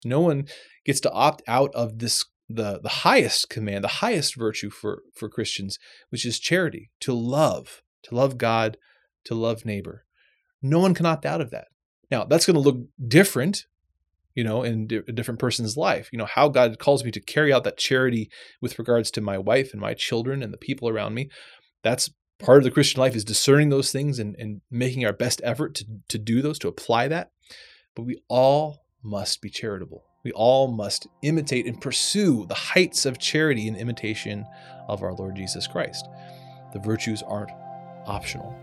No one gets to opt out of this, the highest command, the highest virtue for Christians, which is charity, to love God, to love neighbor. No one can opt out of that. Now, that's going to look different, in a different person's life. How God calls me to carry out that charity with regards to my wife and my children and the people around me. That's part of the Christian life, is discerning those things and making our best effort to do those, to apply that. But we all must be charitable. We all must imitate and pursue the heights of charity in imitation of our Lord Jesus Christ. The virtues aren't optional.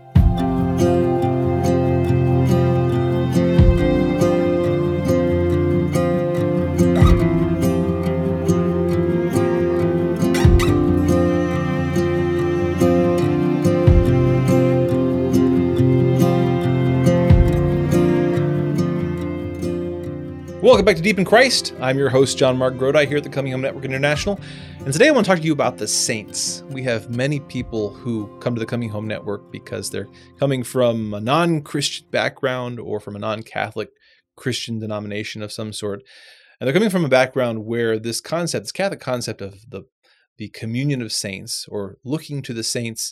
Welcome back to Deep in Christ. I'm your host, John Mark Grodi, here at the Coming Home Network International. And today I want to talk to you about the saints. We have many people who come to the Coming Home Network because they're coming from a non-Christian background or from a non-Catholic Christian denomination of some sort. And they're coming from a background where this Catholic concept of the communion of saints, or looking to the saints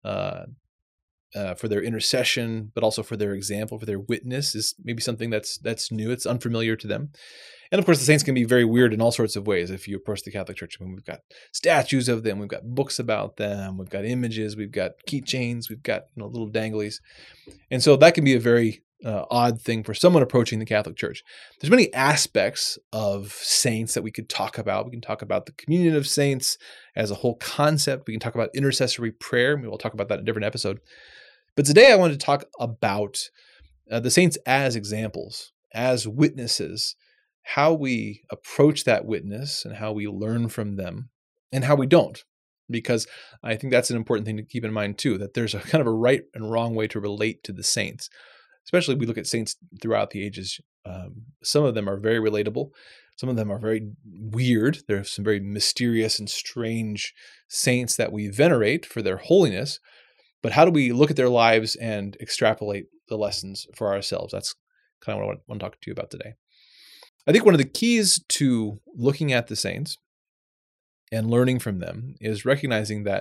for their intercession, but also for their example, for their witness, is maybe something that's new. It's unfamiliar to them. And of course, the saints can be very weird in all sorts of ways. If you approach the Catholic Church, we've got statues of them, we've got books about them, we've got images, we've got keychains, we've got little danglies. And so that can be a very odd thing for someone approaching the Catholic Church. There's many aspects of saints that we could talk about. We can talk about the communion of saints as a whole concept. We can talk about intercessory prayer. Maybe we'll talk about that in a different episode. But today I wanted to talk about the saints as examples, as witnesses, how we approach that witness and how we learn from them and how we don't. Because I think that's an important thing to keep in mind too, that there's a kind of a right and wrong way to relate to the saints. Especially we look at saints throughout the ages. Some of them are very relatable. Some of them are very weird. There are some very mysterious and strange saints that we venerate for their holiness. But how do we look at their lives and extrapolate the lessons for ourselves? That's kind of what I want to talk to you about today. I think one of the keys to looking at the saints and learning from them is recognizing that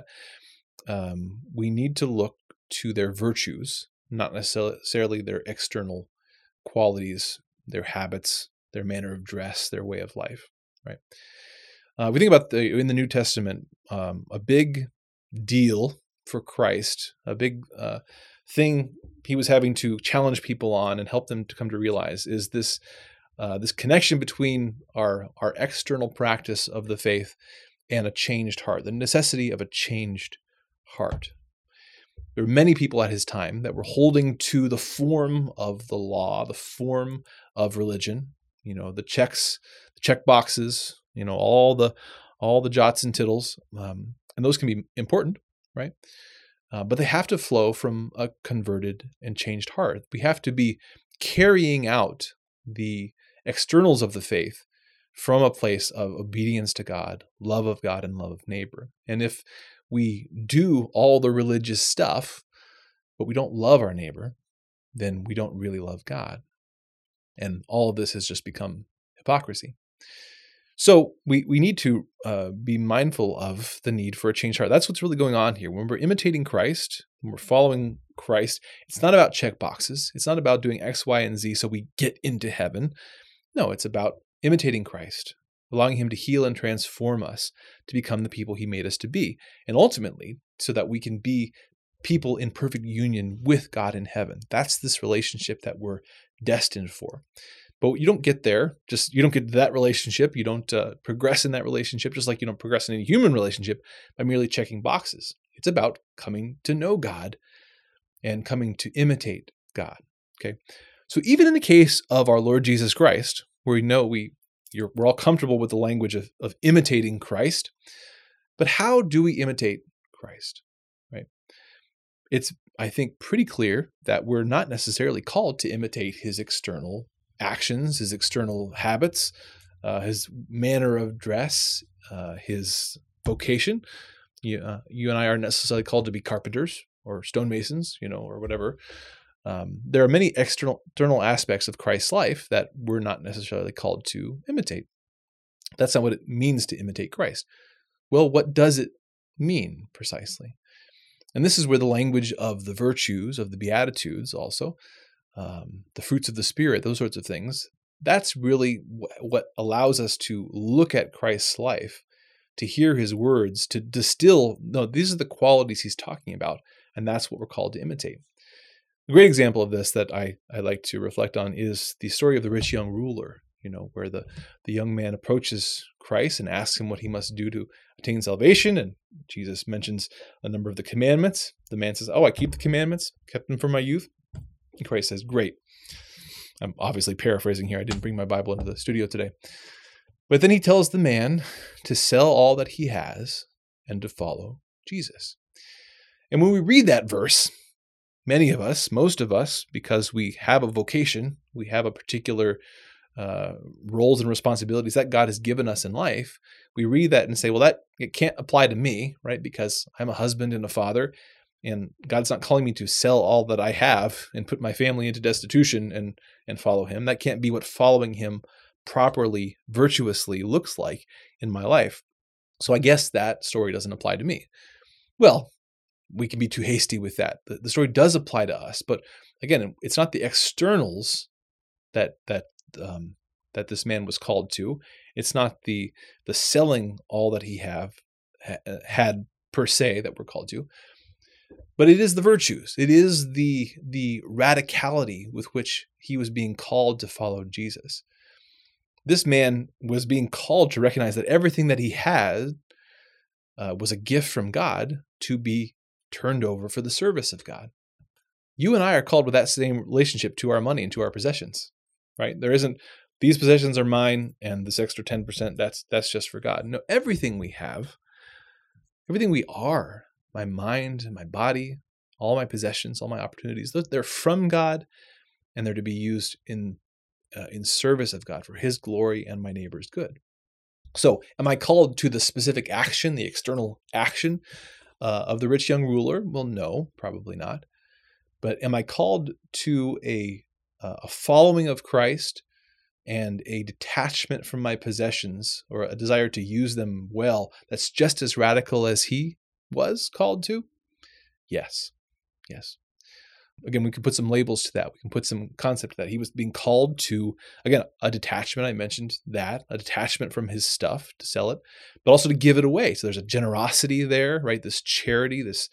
we need to look to their virtues, not necessarily their external qualities, their habits, their manner of dress, their way of life. Right? We think about in the New Testament, a big deal for Christ, a big thing he was having to challenge people on and help them to come to realize is this connection between our external practice of the faith and a changed heart, the necessity of a changed heart. There were many people at his time that were holding to the form of the law, the form of religion, the check boxes, all the jots and tittles, and those can be important. Right? But they have to flow from a converted and changed heart. We have to be carrying out the externals of the faith from a place of obedience to God, love of God, and love of neighbor. And if we do all the religious stuff, but we don't love our neighbor, then we don't really love God. And all of this has just become hypocrisy. So we need to be mindful of the need for a changed heart. That's what's really going on here. When we're imitating Christ, when we're following Christ, it's not about check boxes. It's not about doing X, Y, and Z so we get into heaven. No, it's about imitating Christ, allowing him to heal and transform us to become the people he made us to be. And ultimately, so that we can be people in perfect union with God in heaven. That's this relationship that we're destined for. But you don't get there, you don't get to that relationship. You don't progress in that relationship, just like you don't progress in any human relationship by merely checking boxes. It's about coming to know God and coming to imitate God. Okay, so even in the case of our Lord Jesus Christ, where we know we're all comfortable with the language of imitating Christ, but how do we imitate Christ? Right? It's, I think, pretty clear that we're not necessarily called to imitate his external actions, his external habits, his manner of dress, his vocation. You and I aren't necessarily called to be carpenters or stonemasons, or whatever. There are many external aspects of Christ's life that we're not necessarily called to imitate. That's not what it means to imitate Christ. Well, what does it mean precisely? And this is where the language of the virtues, of the Beatitudes also, the fruits of the Spirit, those sorts of things, that's really what allows us to look at Christ's life, to hear his words, to distill, no, these are the qualities he's talking about, and that's what we're called to imitate. A great example of this that I like to reflect on is the story of the rich young ruler, where the young man approaches Christ and asks him what he must do to attain salvation. And Jesus mentions a number of the commandments. The man says, "Oh, I keep the commandments, kept them from my youth." And Christ says, "Great." I'm obviously paraphrasing here. I didn't bring my Bible into the studio today. But then he tells the man to sell all that he has and to follow Jesus. And when we read that verse, many of us, most of us, because we have a vocation, we have a particular roles and responsibilities that God has given us in life, we read that and say, well, it can't apply to me, right? Because I'm a husband and a father, and God's not calling me to sell all that I have and put my family into destitution and follow him. That can't be what following him properly, virtuously looks like in my life. So I guess that story doesn't apply to me. Well, we can be too hasty with that. The story does apply to us, but again, it's not the externals that this man was called to. It's not the selling all that he had per se that we're called to, but it is the virtues. It is the radicality with which he was being called to follow Jesus. This man was being called to recognize that everything that he had was a gift from God to be turned over for the service of God. You and I are called with that same relationship to our money and to our possessions, right? There isn't, these possessions are mine and this extra 10%, that's just for God. No, everything we have, everything we are, my mind, my body, all my possessions, all my opportunities, they're from God, and they're to be used in service of God for his glory and my neighbor's good. So am I called to the specific action, the external action of the rich young ruler? Well, no, probably not. But am I called to a following of Christ and a detachment from my possessions, or a desire to use them well, that's just as radical as he was called to? Yes. Again, we can put some labels to that. We can put some concept to that. He was being called to, again, a detachment. I mentioned that, a detachment from his stuff to sell it, but also to give it away. So there's a generosity there, right? This charity, this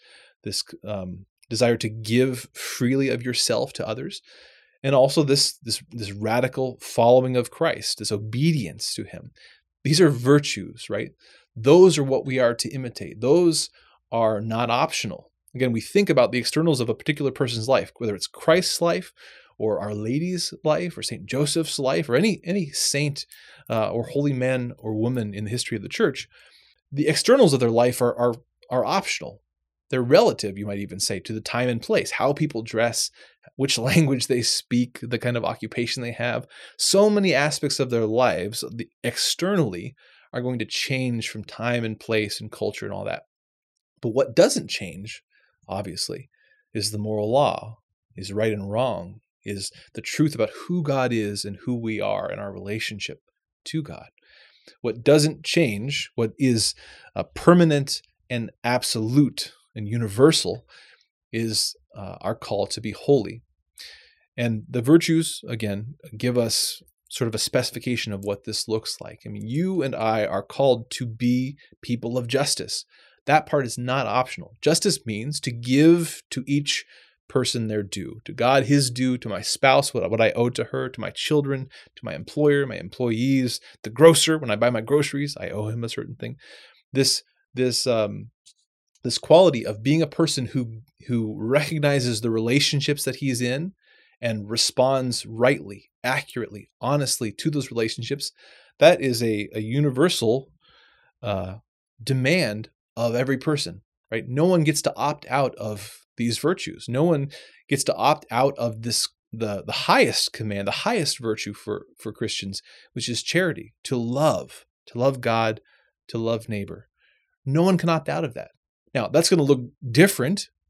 desire to give freely of yourself to others. And also this radical following of Christ, this obedience to him. These are virtues, right? Those are what we are to imitate. Those are not optional. Again, we think about the externals of a particular person's life, whether it's Christ's life or Our Lady's life or St. Joseph's life or any saint or holy man or woman in the history of the church. The externals of their life are optional. They're relative, you might even say, to the time and place, how people dress, which language they speak, the kind of occupation they have. So many aspects of their lives externally are going to change from time and place and culture and all that. But what doesn't change, obviously, is the moral law, is right and wrong, is the truth about who God is and who we are and our relationship to God. What doesn't change, what is permanent and absolute and universal, is our call to be holy. And the virtues, again, give us sort of a specification of what this looks like. I mean, you and I are called to be people of justice. That part is not optional. Justice means to give to each person their due, to God his due, to my spouse what I owe to her, to my children, to my employer, my employees, the grocer. When I buy my groceries, I owe him a certain thing. This quality of being a person who recognizes the relationships that he's in and responds rightly, accurately, honestly to those relationships, that is a universal demand of every person, right? No one gets to opt out of these virtues. No one gets to opt out of this, the highest command, the highest virtue for Christians, which is charity, to love God, to love neighbor. No one can opt out of that. Now, that's going to look different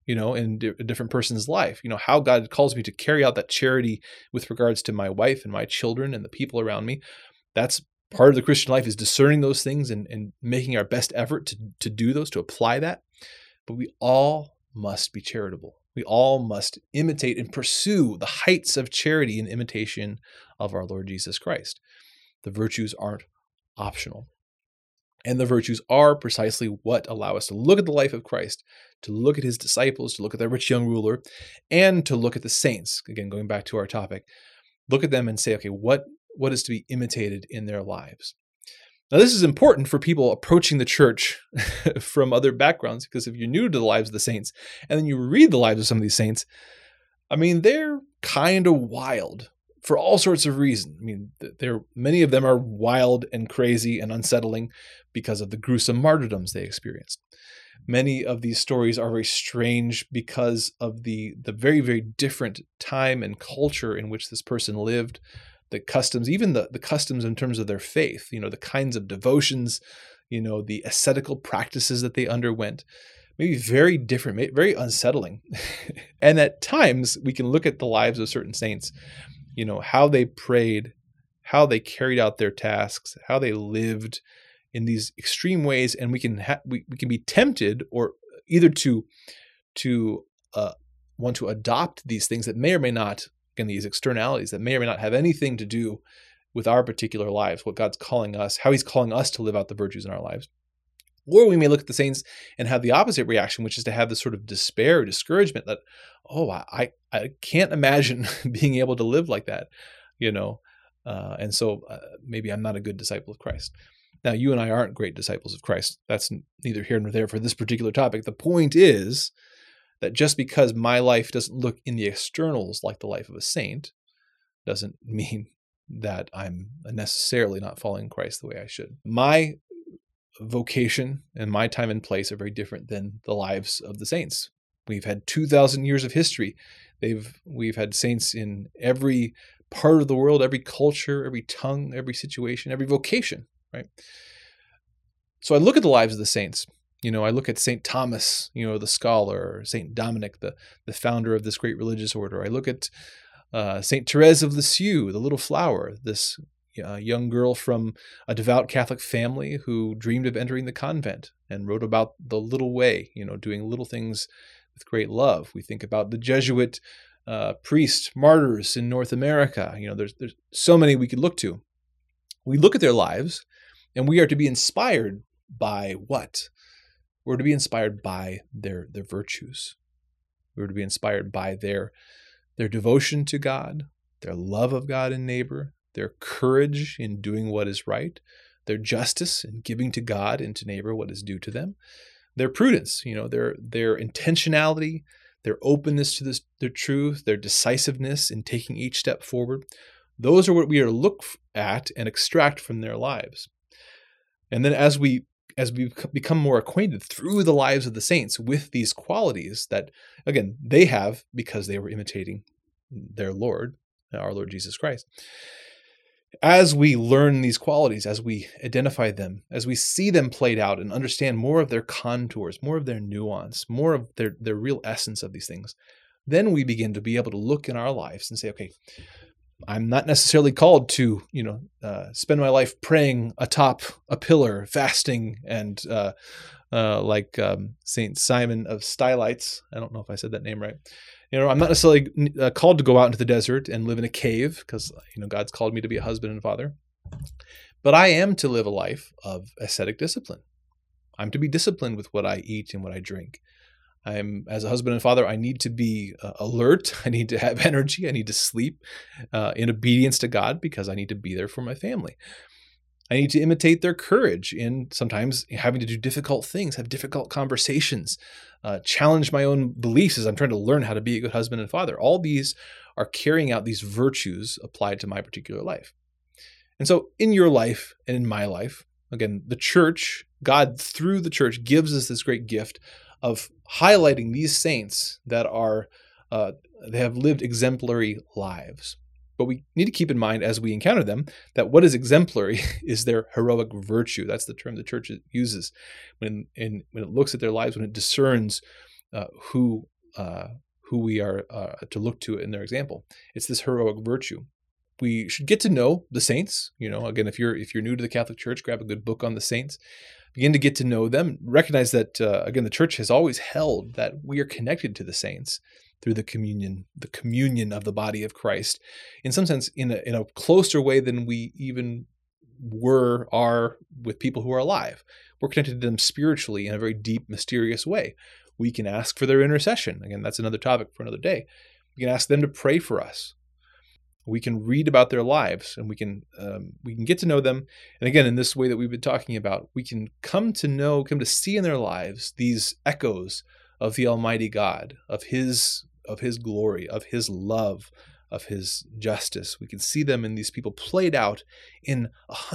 in a different person's life, how God calls me to carry out that charity with regards to my wife and my children and the people around me. That's part of the Christian life, is discerning those things and making our best effort to do those, to apply that. But we all must be charitable. We all must imitate and pursue the heights of charity in imitation of our Lord Jesus Christ. The virtues aren't optional. And the virtues are precisely what allow us to look at the life of Christ, to look at his disciples, to look at the rich young ruler, and to look at the saints. Again, going back to our topic, look at them and say, okay, what is to be imitated in their lives? Now, this is important for people approaching the church from other backgrounds, because if you're new to the lives of the saints and then you read the lives of some of these saints, they're kind of wild for all sorts of reasons. Many of them are wild and crazy and unsettling because of the gruesome martyrdoms they experienced. Many of these stories are very strange because of the very, very different time and culture in which this person lived. The customs, even the customs in terms of their faith, the kinds of devotions, the ascetical practices that they underwent, maybe very different, very unsettling. And at times we can look at the lives of certain saints, how they prayed, how they carried out their tasks, how they lived in these extreme ways. And we can be tempted, or either to want to adopt these things that may or may not, and these externalities that may or may not have anything to do with our particular lives, what God's calling us, how he's calling us to live out the virtues in our lives. Or we may look at the saints and have the opposite reaction, which is to have this sort of despair or discouragement that, I can't imagine being able to live like that, and so maybe I'm not a good disciple of Christ. Now, you and I aren't great disciples of Christ. That's neither here nor there for this particular topic. The point is that just because my life doesn't look in the externals like the life of a saint doesn't mean that I'm necessarily not following Christ the way I should. My vocation and my time and place are very different than the lives of the saints. We've had 2,000 years of history. We've had saints in every part of the world, every culture, every tongue, every situation, every vocation, right? So I look at the lives of the saints. I look at St. Thomas, the scholar, or St. Dominic, the founder of this great religious order. I look at St. Therese of Lisieux, the Little Flower, this young girl from a devout Catholic family who dreamed of entering the convent and wrote about the little way, doing little things with great love. We think about the Jesuit priest martyrs in North America. There's so many we could look to. We look at their lives, and we are to be inspired by what? We're to be inspired by their virtues. We're to be inspired by their devotion to God, their love of God and neighbor, their courage in doing what is right, their justice in giving to God and to neighbor what is due to them, their prudence, their intentionality, their openness to their truth, their decisiveness in taking each step forward. Those are what we are to look at and extract from their lives. And then as we become more acquainted through the lives of the saints with these qualities that, again, they have because they were imitating their Lord, our Lord Jesus Christ. As we learn these qualities, as we identify them, as we see them played out and understand more of their contours, more of their nuance, more of their real essence of these things, then we begin to be able to look in our lives and say, okay, I'm not necessarily called to, spend my life praying atop a pillar, fasting, and like Saint Simon of Stylites. I don't know if I said that name right. I'm not necessarily called to go out into the desert and live in a cave because, God's called me to be a husband and father. But I am to live a life of ascetic discipline. I'm to be disciplined with what I eat and what I drink. As a husband and father, I need to be alert. I need to have energy. I need to sleep in obedience to God because I need to be there for my family. I need to imitate their courage in sometimes having to do difficult things, have difficult conversations, challenge my own beliefs as I'm trying to learn how to be a good husband and father. All these are carrying out these virtues applied to my particular life. And so in your life and in my life, again, the church, God through the church gives us this great gift of highlighting these saints that they have lived exemplary lives. But we need to keep in mind as we encounter them that what is exemplary is their heroic virtue. That's the term the church uses when it looks at their lives, when it discerns who who we are to look to in their example. It's this heroic virtue. We should get to know the saints. Again, if you're new to the Catholic Church, grab a good book on the saints. Begin to get to know them. Recognize that again, the Church has always held that we are connected to the saints through the communion of the body of Christ. In some sense, in a closer way than we even are with people who are alive. We're connected to them spiritually in a very deep, mysterious way. We can ask for their intercession. Again, that's another topic for another day. We can ask them to pray for us. We can read about their lives, and we can get to know them. And again, in this way that we've been talking about, we can come to see in their lives these echoes of the Almighty God, of His glory, of His love, of His justice. We can see them in these people played out in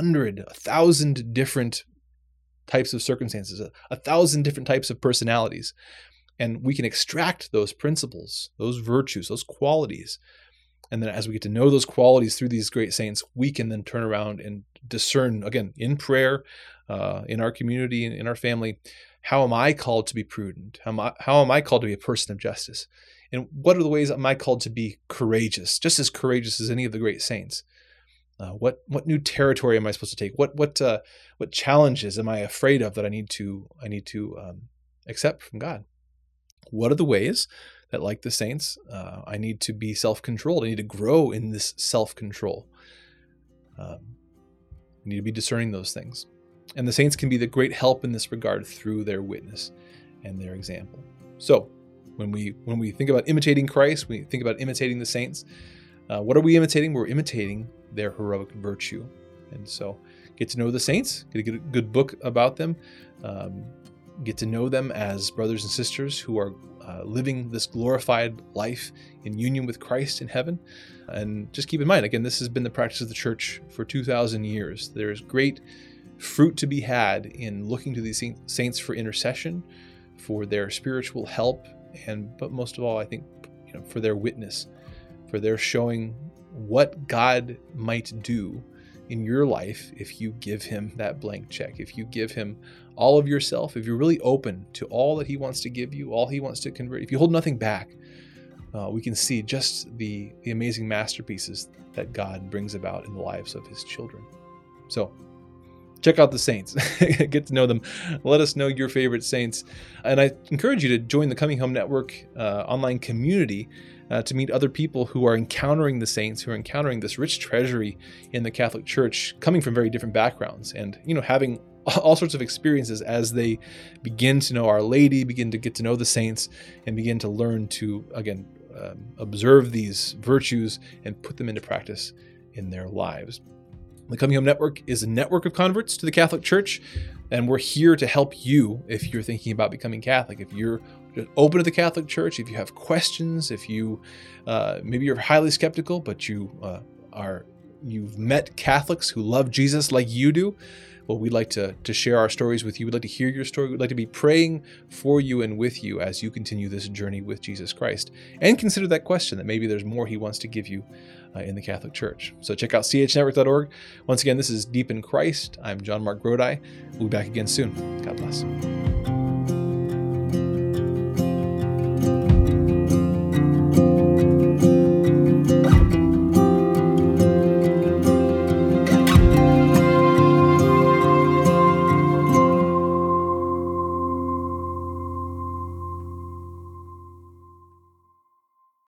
1,000 different types of circumstances, 1,000 different types of personalities. And we can extract those principles, those virtues, those qualities. And then as we get to know those qualities through these great saints, we can then turn around and discern, again, in prayer, in our community, in our family, how am I called to be prudent? How am I called to be a person of justice? And what are the ways am I called to be courageous, just as courageous as any of the great saints? What new territory am I supposed to take? What challenges am I afraid of that I need to accept from God? What are the ways that, like the saints, I need to be self-controlled? I need to grow in this self-control. I need to be discerning those things. And the saints can be the great help in this regard through their witness and their example. So when we think about imitating Christ, we think about imitating the saints. What are we imitating? We're imitating their heroic virtue. And so get to know the saints, get a good book about them, get to know them as brothers and sisters who are living this glorified life in union with Christ in heaven. And just keep in mind, again, this has been the practice of the Church for 2,000 years. There's great fruit to be had in looking to these saints for intercession, for their spiritual help, but most of all, I think, for their witness, for their showing what God might do in your life if you give Him that blank check, if you give Him all of yourself, if you're really open to all that He wants to give you, all He wants to convert, if you hold nothing back, we can see just the amazing masterpieces that God brings about in the lives of His children. So check out the saints, get to know them. Let us know your favorite saints. And I encourage you to join the Coming Home Network online community to meet other people who are encountering the saints, who are encountering this rich treasury in the Catholic Church, coming from very different backgrounds and, having all sorts of experiences as they begin to know Our Lady, begin to get to know the saints, and begin to learn to, again, observe these virtues and put them into practice in their lives. The Coming Home Network is a network of converts to the Catholic Church, and we're here to help you if you're thinking about becoming Catholic. If you're open to the Catholic Church, if you have questions, if you maybe you're highly skeptical, but you've met Catholics who love Jesus like you do, well, we'd like to share our stories with you. We'd like to hear your story. We'd like to be praying for you and with you as you continue this journey with Jesus Christ. And consider that question, that maybe there's more He wants to give you in the Catholic Church. So check out chnetwork.org. Once again, this is Deep in Christ. I'm John Mark Grodi. We'll be back again soon. God bless.